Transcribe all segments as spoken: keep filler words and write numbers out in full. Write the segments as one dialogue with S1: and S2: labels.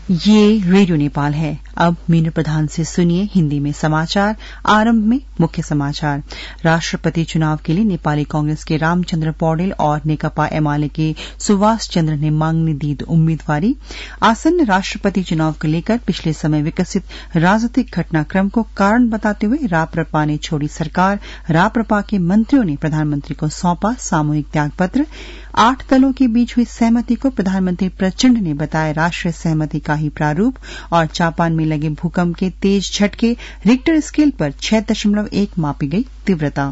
S1: ये रेडियो नेपाल है। अब मीनू प्रधान से सुनिए हिंदी में समाचार। आरंभ में मुख्य समाचार। राष्ट्रपति चुनाव के लिए नेपाली कांग्रेस के रामचन्द्र पौडेल और नेकपा एमाले के सुभाष चन्द्र नेमाङ ने दी उम्मीदवारी। आसन्न राष्ट्रपति चुनाव को लेकर पिछले समय विकसित राजनीतिक घटनाक्रम को कारण बताते हुए राप्रपा ने छोड़ी सरकार। राप्रपा के मंत्रियों ने प्रधानमंत्री को सौंपा सामूहिक त्यागपत्र। आठ दलों के बीच हुई सहमति को प्रधानमंत्री प्रचंड ने बताया राष्ट्रीय सहमति का ही प्रारूप। और जापान में लगे भूकंप के तेज झटके, रिक्टर स्केल पर छह दशमलव एक मापी गई तीव्रता।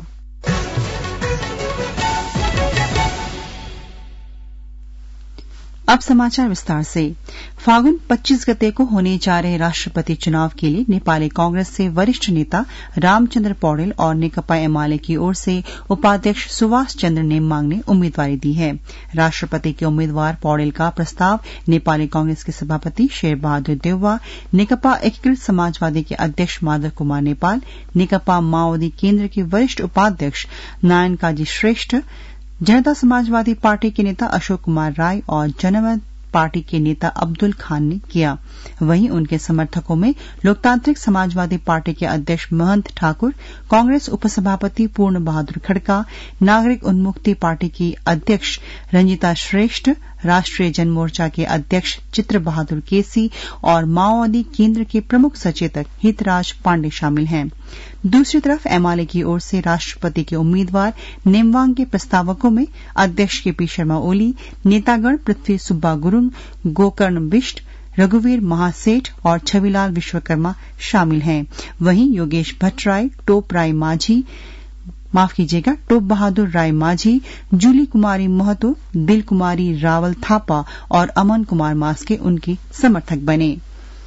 S1: अब समाचार विस्तार से। फागुन पच्चीस गते को होने जा रहे राष्ट्रपति चुनाव के लिए नेपाली कांग्रेस से वरिष्ठ नेता रामचन्द्र पौडेल और नेकपा एमाले की ओर से उपाध्यक्ष सुभाष चन्द्र नेमाङ ने उम्मीदवारी दी है। राष्ट्रपति के उम्मीदवार पौडेल का प्रस्ताव नेपाली कांग्रेस के सभापति शेरबहादुर देउवा, नेकपा एकीकृत समाजवादी के अध्यक्ष माधव कुमार नेपाल, नेकपा माओवादी केन्द्र के वरिष्ठ उपाध्यक्ष नारायण काजी श्रेष्ठ, जनता समाजवादी पार्टी के नेता अशोक कुमार राय और जनमत पार्टी के नेता अब्दुल खान ने किया। वहीं उनके समर्थकों में लोकतांत्रिक समाजवादी पार्टी के अध्यक्ष महंत ठाकुर, कांग्रेस उपसभापति पूर्ण बहादुर खड़का, नागरिक उन्मुक्ति पार्टी की अध्यक्ष रंजीता श्रेष्ठ, राष्ट्रीय जनमोर्चा के अध्यक्ष चित्र बहादुर केसी और माओवादी केन्द्र के प्रमुख सचेतक हितराज पांडे शामिल हैं। दूसरी तरफ एमाले की ओर से राष्ट्रपति के उम्मीदवार नेमवांग के प्रस्तावकों में अध्यक्ष के पी शर्मा ओली, नेतागण पृथ्वी सुब्बा गुरूङ, गोकर्ण बिष्ट, रघुवीर महासेठ और छविलाल विश्वकर्मा शामिल हैं। वहीं योगेश भट्टराई, टोप राय माझी माफ कीजिएगा टोप बहादुर राय माझी, जूली कुमारी महतो, दिल कुमारी रावल थापा और अमन कुमार मास्के उनकी समर्थक बने।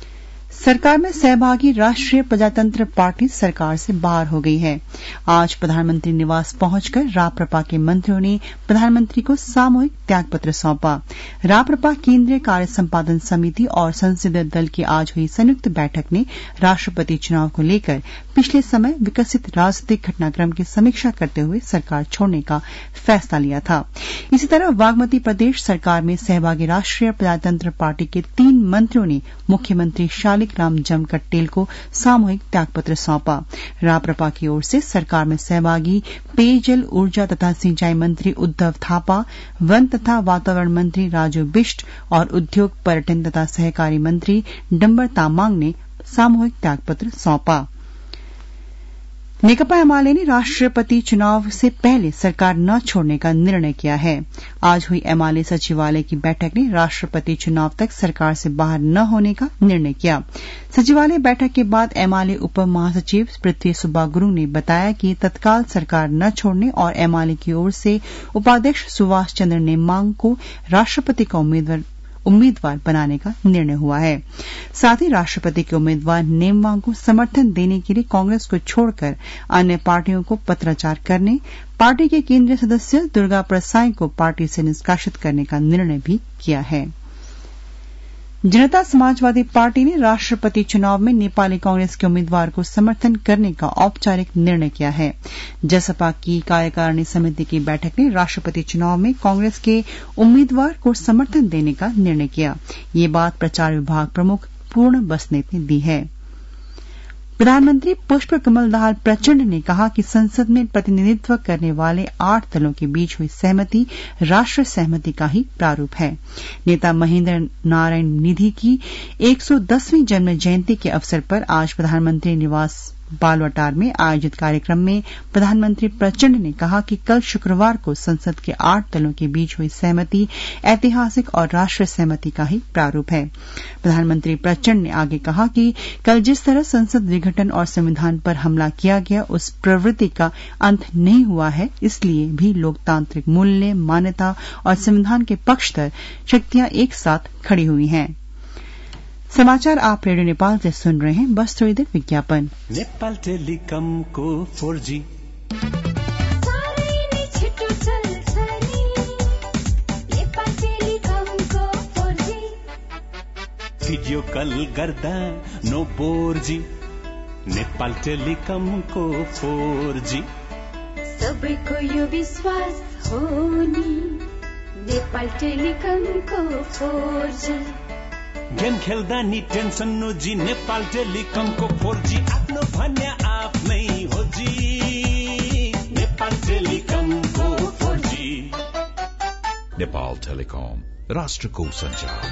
S1: सरकार में सहभागी राष्ट्रीय प्रजातंत्र पार्टी सरकार से बाहर हो गई है। आज प्रधानमंत्री निवास पहुंचकर राप्रपा के मंत्रियों ने प्रधानमंत्री को सामूहिक त्यागपत्र सौंपा। राप्रपा केंद्रीय कार्य संपादन समिति और संसदीय दल की आज हुई संयुक्त बैठक ने राष्ट्रपति चुनाव को लेकर पिछले समय विकसित राजनीतिक घटनाक्रम की समीक्षा करते हुए सरकार छोड़ने का फैसला लिया था। इसी तरह बागमती प्रदेश सरकार में सहभागी राष्ट्रीय प्रजातंत्र पार्टी के तीन मंत्रियों ने मुख्यमंत्री शालिक राम जमकट्टेल को सामूहिक त्यागपत्र सौंपा। राप्रपा की ओर से सरकार में सहभागी पेयजल, ऊर्जा तथा सिंचाई मंत्री उद्धव थापा, वन तथा वातावरण मंत्री राजू बिष्ट और उद्योग, पर्यटन तथा सहकारी मंत्री डम्बर तामाङ ने सामूहिक त्यागपत्र सौंपा। नेकपा एमाले ने राष्ट्रपति चुनाव से पहले सरकार न छोड़ने का निर्णय किया है। आज हुई एमाले सचिवालय की बैठक ने राष्ट्रपति चुनाव तक सरकार से बाहर न होने का निर्णय किया। सचिवालय बैठक के बाद एमाले उप महासचिव पृथ्वी सुब्बा गुरूङ ने बताया कि तत्काल सरकार न छोड़ने और एमाले की ओर से उपाध्यक्ष सुभाष चन्द्र नेमाङ को राष्ट्रपति का उम्मीदवार उम्मीदवार बनाने का निर्णय हुआ है। साथ ही राष्ट्रपति के उम्मीदवार नेमवांग को समर्थन देने के लिए कांग्रेस को छोड़कर अन्य पार्टियों को पत्राचार करने, पार्टी के केंद्रीय सदस्य दुर्गा प्रसाई को पार्टी से निष्कासित करने का निर्णय भी किया है। जनता समाजवादी पार्टी ने राष्ट्रपति चुनाव में नेपाली कांग्रेस के उम्मीदवार को समर्थन करने का औपचारिक निर्णय किया है। जसपा की कार्यकारिणी समिति की बैठक ने राष्ट्रपति चुनाव में कांग्रेस के उम्मीदवार को समर्थन देने का निर्णय किया। ये बात प्रचार विभाग प्रमुख पूर्ण बस्नेत ने दी है। प्रधानमंत्री पुष्प कमल दाहाल प्रचंड ने कहा कि संसद में प्रतिनिधित्व करने वाले आठ दलों के बीच हुई सहमति राष्ट्रीय सहमति का ही प्रारूप है। नेता महेंद्र नारायण निधि की एक सौ दसवीं जन्म जयंती के अवसर पर आज प्रधानमंत्री निवास बालवाटार में आयोजित कार्यक्रम में प्रधानमंत्री प्रचंड ने कहा कि कल शुक्रवार को संसद के आठ दलों के बीच हुई सहमति ऐतिहासिक और राष्ट्रीय सहमति का ही प्रारूप है। प्रधानमंत्री प्रचंड ने आगे कहा कि कल जिस तरह संसद विघटन और संविधान पर हमला किया गया, उस प्रवृत्ति का अंत नहीं हुआ है। इसलिए भी लोकतांत्रिक मूल्य, मान्यता और संविधान के पक्षधर शक्तियां एक साथ खड़ी हुई हैं। समाचार आप रेडियो नेपाल से सुन रहे हैं। बस थोड़ी देर विज्ञापन।
S2: नेपाल टेलिकम को फोर जी भिडियो कल गर्दा नो बोर जी। नेपाल टेलिकम को फोर जी
S3: सबैको यो विश्वास हो नि। नेपाल टेलिकम को फोर जी
S2: गेम खेल्दा नि टेन्सन नोजी नेपाल टेलिकमको फोर जी आफ्नो भन्या आफ्नै हो जी नेपाल टेलिकमको फोर जी।
S4: नेपाल टेलिकम राष्ट्रको संचार।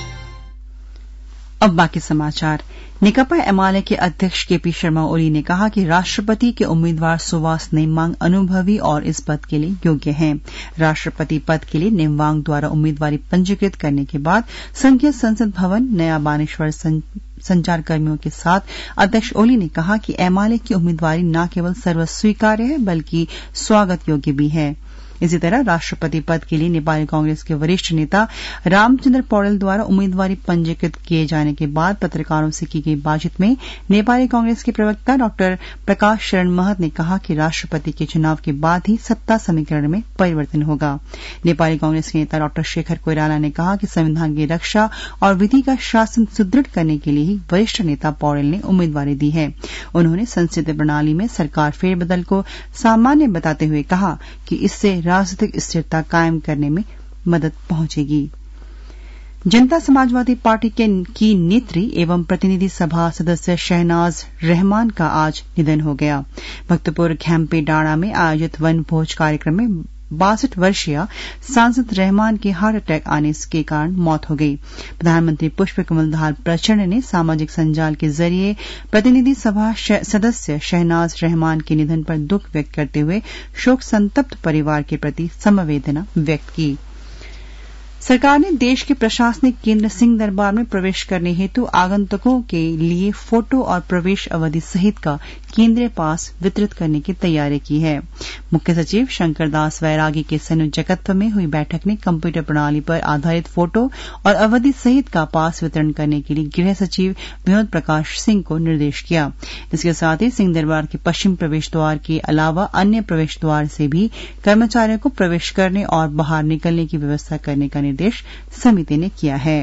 S1: अब बाकी समाचार। नेकपा एमाले के अध्यक्ष केपी शर्मा ओली ने कहा कि राष्ट्रपति के उम्मीदवार सुवास नेमांग अनुभवी और इस पद के लिए योग्य हैं। राष्ट्रपति पद के लिए नेमांग द्वारा उम्मीदवारी पंजीकृत करने के बाद संघीय संसद भवन नया बानेश्वर संचारकर्मियों के साथ अध्यक्ष ओली ने कहा कि एमाले की उम्मीदवारी न केवल सर्वस्वीकार्य है बल्कि स्वागत योग्य भी है। इसी तरह राष्ट्रपति पद के लिए नेपाली कांग्रेस के वरिष्ठ नेता रामचंद्र पौडेल द्वारा उम्मीदवारी पंजीकृत किए जाने के बाद पत्रकारों से की गई बातचीत में नेपाली कांग्रेस के प्रवक्ता डॉक्टर प्रकाश शरण महत ने कहा कि राष्ट्रपति के चुनाव के बाद ही सत्ता समीकरण में परिवर्तन होगा। नेपाली कांग्रेस के नेता डॉक्टर शेखर कोइराला ने कहा कि संविधान की रक्षा और विधि का शासन सुदृढ़ करने के लिए ही वरिष्ठ नेता पौडेल ने उम्मीदवारी दी है। उन्होंने संसदीय प्रणाली में सरकार फेरबदल को सामान्य बताते हुए कहा कि इससे राजनीतिक स्थिरता कायम करने में मदद पहुंचेगी। जनता समाजवादी पार्टी के की नेत्री एवं प्रतिनिधि सभा सदस्य शहनाज रहमान का आज निधन हो गया। भक्तपुर खेम्पे डाड़ा में आयोजित वन भोज कार्यक्रम में बासठ वर्षीय सांसद रहमान की हार्ट अटैक आने के कारण मौत हो गई। प्रधानमंत्री पुष्प कमल दाहाल प्रचंड ने सामाजिक संजाल के जरिए प्रतिनिधि सभा सदस्य शहनाज रहमान के निधन पर दुख व्यक्त करते हुए शोक संतप्त परिवार के प्रति संवेदना व्यक्त की। सरकार ने देश के प्रशासनिक केंद्र सिंह दरबार में प्रवेश करने हेतु आगंतुकों के लिए फोटो और प्रवेश अवधि सहित का केंद्रीय पास वितरित करने की तैयारी की है। मुख्य सचिव शंकर दास वैरागी के संयोजकत्व में हुई बैठक में कंप्यूटर प्रणाली पर आधारित फोटो और अवधि सहित का पास वितरण करने के लिए गृह सचिव विनोद प्रकाश सिंह को निर्देश किया। इसके साथ ही सिंह दरबार के पश्चिम प्रवेश द्वार के अलावा अन्य प्रवेश द्वार से भी कर्मचारियों को प्रवेश करने और बाहर निकलने की व्यवस्था करने का निर्देश समिति ने किया है।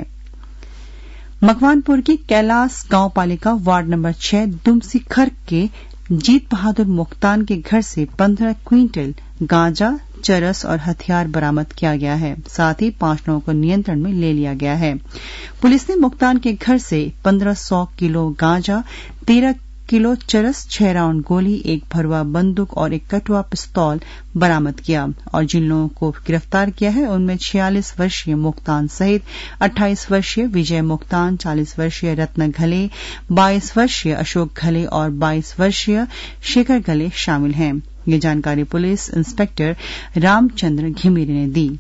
S1: मकवानपुर की कैलाश गांव पालिका वार्ड नंबर छह दुमसी खर्क के जीत बहादुर मुख्तान के घर से पंद्रह क्विंटल गांजा, चरस और हथियार बरामद किया गया है। साथ ही पांच लोगों को नियंत्रण में ले लिया गया है। पुलिस ने मुख्तान के घर से पंद्रह सौ किलो गांजा, तेरह किलो चरस, छह राउंड गोली, एक भरुआ बंदूक और एक कटुआ पिस्तौल बरामद किया और जिन लोगों को गिरफ्तार किया है उनमें छियालीस वर्षीय मुख्तान सहित अट्ठाईस वर्षीय विजय मुख्तान, चालीस वर्षीय रत्न घले, बाईस वर्षीय अशोक घले और बाईस वर्षीय शेखर घले शामिल हैं। ये जानकारी पुलिस इंस्पेक्टर रामचंद्र घिमिरे ने दी।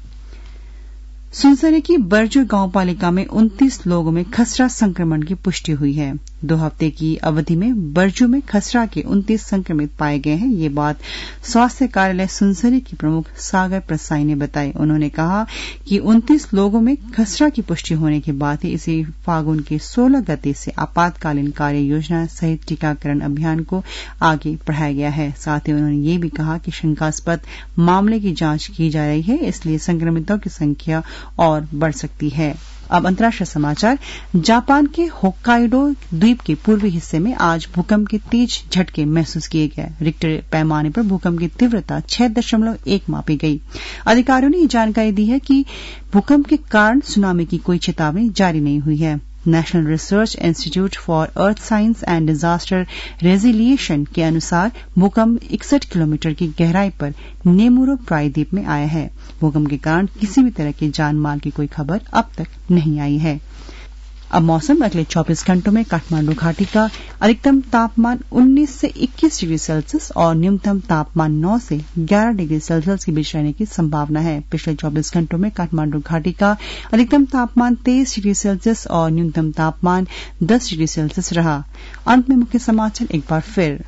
S1: सुनसरी की बरजू गांव पालिका में उनतीस लोगों में खसरा संक्रमण की पुष्टि हुई है। दो हफ्ते की अवधि में बरजू में खसरा के उनतीस संक्रमित पाए गए हैं। ये बात स्वास्थ्य कार्यालय सुनसरी की प्रमुख सागर प्रसाई ने बताई। उन्होंने कहा कि उनतीस लोगों में खसरा की पुष्टि होने के बाद ही इसी फागुन की सोलह गते से आपातकालीन कार्य योजना सहित टीकाकरण अभियान को आगे बढ़ाया गया है। साथ ही उन्होंने ये भी कहा कि शंकास्पद मामले की जांच की जा रही है, इसलिए संक्रमितों की संख्या और बढ़ सकती है। अब अंतर्राष्ट्रीय समाचार। जापान के होक्काइडो द्वीप के पूर्वी हिस्से में आज भूकंप के तेज झटके महसूस किए गए। रिक्टर पैमाने पर भूकंप की तीव्रता छह दशमलव एक मापी गई। अधिकारियों ने जानकारी दी है कि भूकंप के कारण सुनामी की कोई चेतावनी जारी नहीं हुई है। National Research Institute for Earth Science and Disaster Resilience के अनुसार भूकंप इकसठ किलोमीटर की गहराई पर नेमुरो प्रायद्वीप में आया है। भूकंप के कारण किसी भी तरह के जान माल की कोई खबर अब तक नहीं आई है। अब मौसम। अगले चौबीस घंटों में काठमांडू घाटी का अधिकतम तापमान उन्नीस से इक्कीस डिग्री सेल्सियस और न्यूनतम तापमान नौ से ग्यारह डिग्री सेल्सियस के बीच रहने की संभावना है। पिछले चौबीस घंटों में काठमांडू घाटी का अधिकतम तापमान तेईस डिग्री सेल्सियस और न्यूनतम तापमान दस डिग्री सेल्सियस रहा। अंत में मुख्य समाचार एक बार फिर।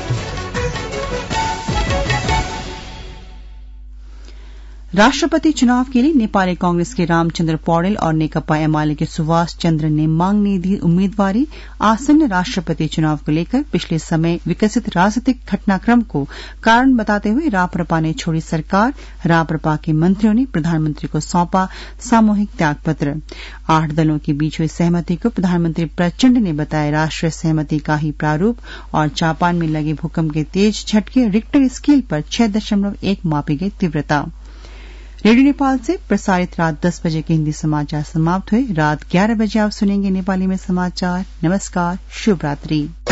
S1: राष्ट्रपति चुनाव के लिए नेपाली कांग्रेस के रामचंद्र पौडेल और नेकपा एमाले के सुवास चंद्र नेमांग ने दी उम्मीदवारी। आसन्न राष्ट्रपति चुनाव को लेकर पिछले समय विकसित राजनीतिक घटनाक्रम को कारण बताते हुए राप्रपा ने छोड़ी सरकार। राप्रपा के मंत्रियों ने प्रधानमंत्री को सौंपा सामूहिक त्यागपत्र। आठ दलों के बीच हुई सहमति को प्रधानमंत्री प्रचंड ने बताया राष्ट्रीय सहमति का ही प्रारूप। और जापान में लगे भूकंप के तेज झटके रिक्टर स्केल पर छह दशमलव एक मापी गई तीव्रता। रेडियो नेपाल से प्रसारित रात दस बजे के हिंदी समाचार समाप्त हुए। रात ग्यारह बजे आप सुनेंगे नेपाली में समाचार। नमस्कार, शुभ रात्रि।